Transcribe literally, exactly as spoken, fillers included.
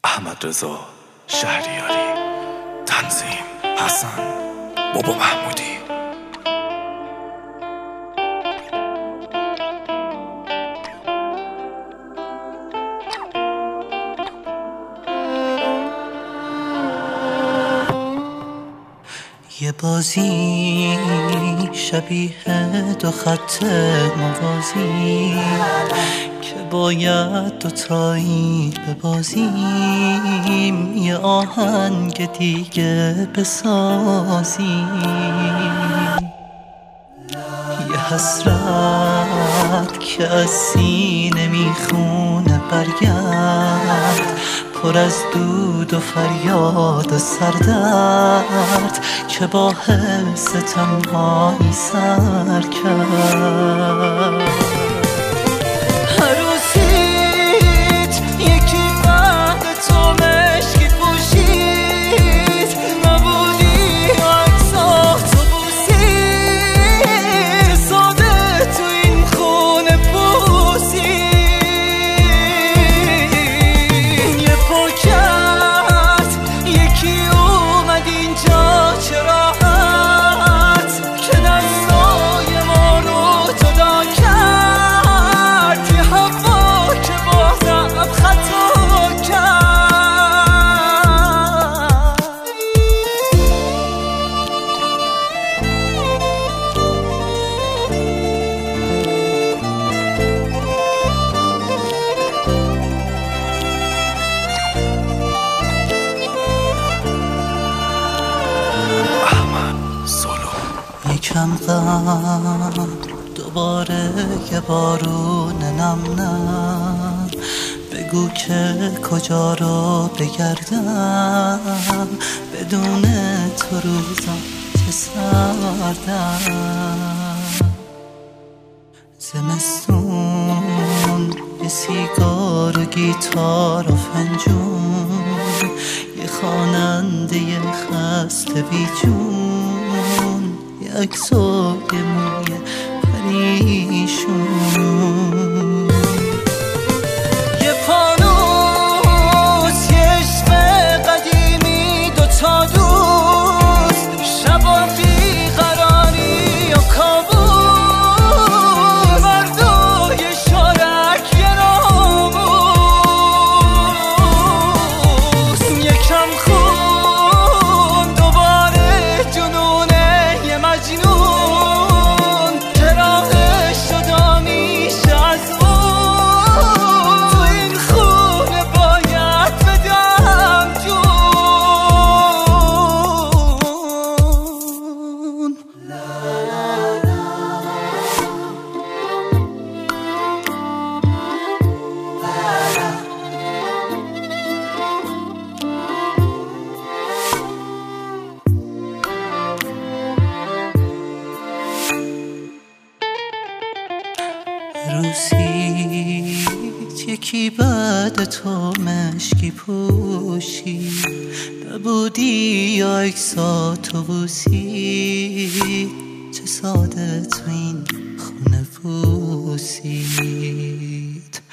احمدرضا شهریاری، تنظیم حسن بابا محمودی. یه بازی شبیه دو خط موازی که باید دوتایی ببازیم، یه آهنگ دیگه بسازیم، یه حسرت که از سینه میخونه برگرد، پر از دود و فریاد و سردرد که با حس تنهایی سر کرد. هر روزیت یکی بعد تو مشکی پوشید، نبودی و عکسات تو بوسید، ساده تو این خونه پوسید. یه پاکت یکی اومد اینجا چراحت که دستای ما رو جدا کرد، یه هوا که بازم خطا کرد. یکم غم دوباره یه بارون نم نم، بگو که کجا رو بگردم، بدون تو روزم چه سردم. زمستون یه سیگار و گیتار و فنجون، یه خواننده خسته بیجون، یه عکس و یه موی پریشون، یه فانوس یه عشق قدیمی، دوتا دوست شبا بیقراری و کابوس، مردو یه شارک یه ناموس، یکم خون دوباره جنونه یه مجنون که راهش جدا میشه از اون، تو این خونه باید بدم جون. روزیت یکی بعد تو مشکی پوشید، نبودی یا عکساتو بوسید، چه ساده تو این خونه پوسید.